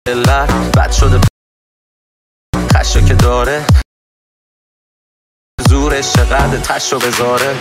دلت بد شده خشو که داره زورش چقدر تشو بذاره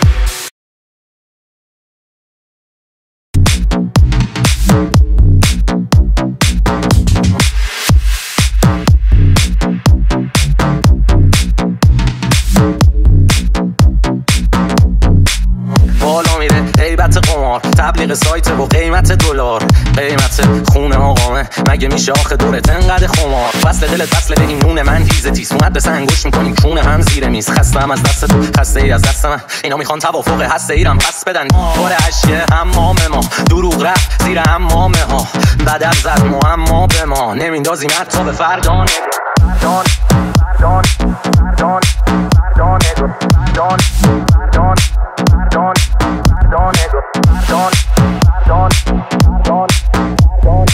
بالا میره هیبت قمار تبلیغ سایت و قیمت دلار قیمت خونه آقامه مگه میشه آخه دورت انقدر خمار فصل دلت فصل این نون من هیزه تیز اومد به سنگوش میکنیم کونه هم زیر میز خستم از دست تو خسته ای از دست من اینا میخوان توافق هسته ایرم پس بدن باره عشیه حمام ما دروغ رفت زیر حمامه ها بدل زد معما به ما نمیندازیم حتی به فردان فردان فردان فردان فردان فردان فردان Pardon, pardon, pardon, pardon, pardon, pardon,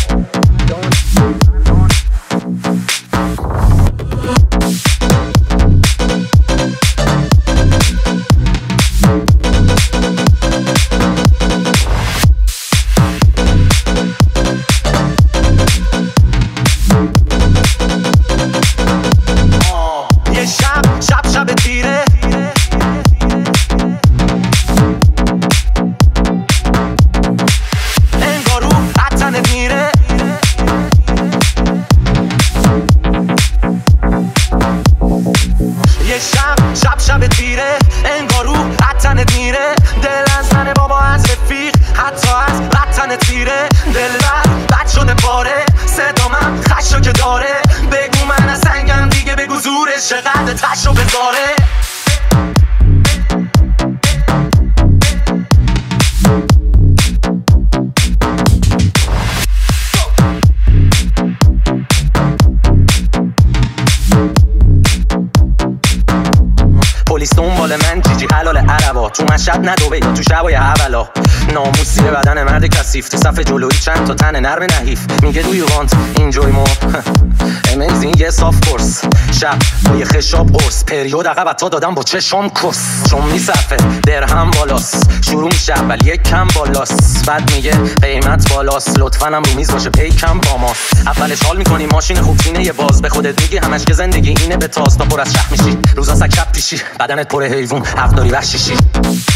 یه شب تیره شب تیره انگارو عطنت میره دل از زنه بابا از رفیق حتی از وطن تیره دل بد شده پاره صدامم خشو که داره بگو من از سنگم دیگه بگو زورش چقدر تشو بذاره پلیس دنبال من جیجی حلال عربا تو مشهد ندوبه یا تو شبای اولا ناموسی بدن مرد کثیف تو صف جلویی چند تا تن نرم نحیف میگه do you want enjoy more amazing yes of course شب با یه خشاب قرص پریود عقب تا دادم با چشم کس چون میصفه درهم بالاست شروع میشه اول یک کم بالاست بعد میگه قیمت بالاست لطفاً هم رو میز باشه پیکم با ماست اولش حال میکنی ماشین خوب تینه یه باز به خودت میگی همش که زندگی اینه به تاس تا پر از شخ میشی روزا سگ شب پیشی بدنت پر حیوان حق داری وحشیشی